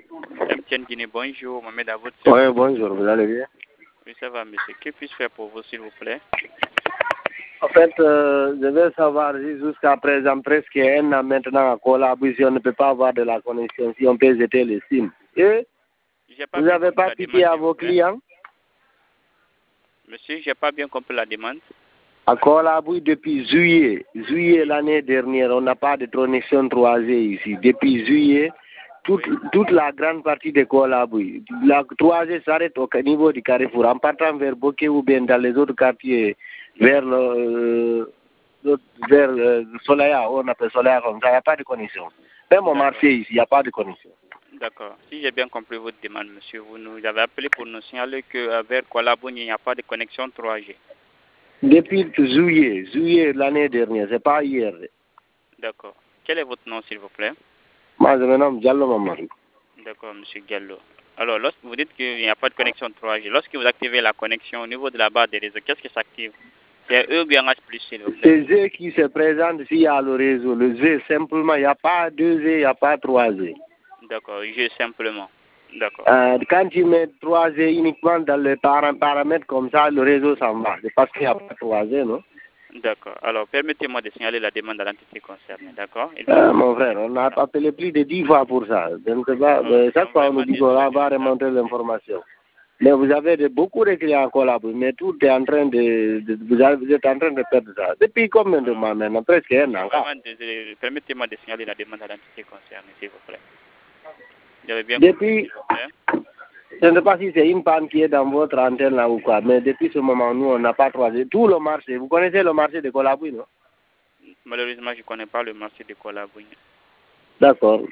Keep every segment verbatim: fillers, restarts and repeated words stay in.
M. Guinée, bonjour. Mohamed à votre Oui, bonjour, vous allez bien? Oui, ça va, monsieur. Que puis-je faire pour vous, s'il vous plaît? En fait, euh, je veux savoir si jusqu'à présent, presque un an maintenant, à Colabou, si on ne peut pas avoir de la connexion, si on peut jeter les SIM. Et Pas vous n'avez pas piqué à vos clients? Monsieur, je n'ai pas bien compris la demande. À Colabou, depuis juillet, juillet l'année dernière, on n'a pas de connexion trois G ici. Depuis juillet, toute, oui. toute la grande partie de Colabou, la trois G s'arrête au niveau du Carrefour, en partant vers Bokeh ou bien dans les autres quartiers, vers le, euh, vers le Solaya, on appelle Solaya comme ça, il n'y a pas de connexion. Même au marché ici, il n'y a pas de connexion. D'accord. Si j'ai bien compris votre demande, monsieur, vous nous avez appelé pour nous signaler que vers Colabou, il n'y a pas de connexion trois G. Depuis juillet, juillet l'année dernière, c'est pas hier. D'accord. Quel est votre nom, s'il vous plaît? Moi, je me nomme Diallo Mamadou. D'accord, monsieur Gallo. Alors, lorsque vous dites qu'il n'y a pas de connexion trois G, lorsque vous activez la connexion au niveau de la barre des réseaux, qu'est-ce qui s'active? C'est E ou bien H plus, s'il vous plaît? C'est G qui se présente s'il y a le réseau. Le G, simplement, il n'y a pas deux G, il n'y a pas trois G. D'accord, G simplement. D'accord. Euh, quand tu mets trois G uniquement dans les paramètres comme ça, le réseau s'en va. C'est parce qu'il n'y a pas trois G, non? D'accord. Alors, permettez-moi de signaler la demande à l'entité concernée, d'accord? euh, Mon frère, on a appelé plus de dix fois pour ça. Je ne sais pas, oh, chaque fois on nous dit qu'on va remonter l'information. Mais vous avez de, beaucoup de clients en collabo, mais tout est en train de, de vous, avez, vous êtes en train de perdre ça. Depuis combien de mois maintenant? Presque un an. Vraiment désolé. Permettez-moi de signaler la demande à l'entité concernée, s'il vous plaît. J'avais bien Depuis, compris, s'il vous plaît. Je ne sais pas si c'est une panne qui est dans votre antenne là ou quoi, mais depuis ce moment, nous, on n'a pas croisé tout le marché. Vous connaissez le marché de Colabouy, non? Malheureusement, je ne connais pas le marché de Colabouy. D'accord.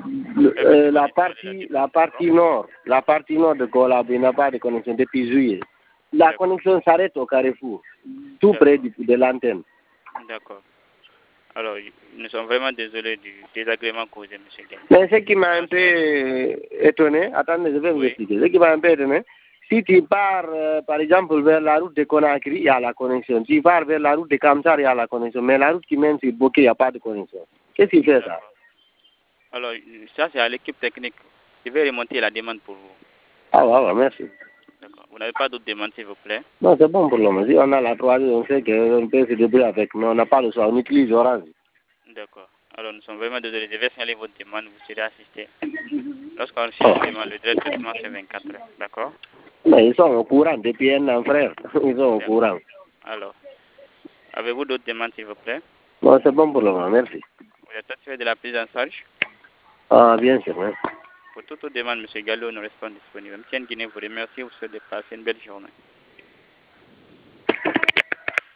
Euh, la partie, la partie nord, la partie nord de Colabouy n'a pas de connexion depuis juillet. La connexion s'arrête au Carrefour, tout près du, de l'antenne. D'accord. Alors, nous sommes vraiment désolés du désagrément causé, M. Guény. Mais ce qui m'a un peu étonné, attendez, je vais vous oui. expliquer. Ce qui m'a un peu étonné, si tu pars, euh, par exemple, vers la route de Conakry, il y a la connexion. Si tu pars vers la route de Kamsar, il y a la connexion. Mais la route qui mène sur Bokeh, il n'y a pas de connexion. Qu'est-ce qui fait ça? Alors, ça, c'est à l'équipe technique. Je vais remonter la demande pour vous. Ah, ouais, ouais, merci. D'accord. Vous n'avez pas d'autres demandes, s'il vous plaît? Non, c'est bon pour le moment. Si on a la trois G, on sait qu'on peut se débrouiller avec, mais on n'a pas le choix. On utilise Orange. D'accord. Alors, nous sommes vraiment désolés. Je vais signaler votre demande. Vous serez assisté. Lorsqu'on signe une demande, le délai de traitement, c'est vingt-quatre heures. D'accord? Mais ils sont au courant depuis un an, frère. Ils sont au courant. Alors, avez-vous d'autres demandes, s'il vous plaît? Non, c'est bon pour le moment. Merci. Vous êtes satisfait de la prise en charge? Ah, bien sûr. Hein. Pour toute demande, M. Gallo, nous restons disponibles. M. Guinée vous remercie. Vous souhaite de passer une belle journée.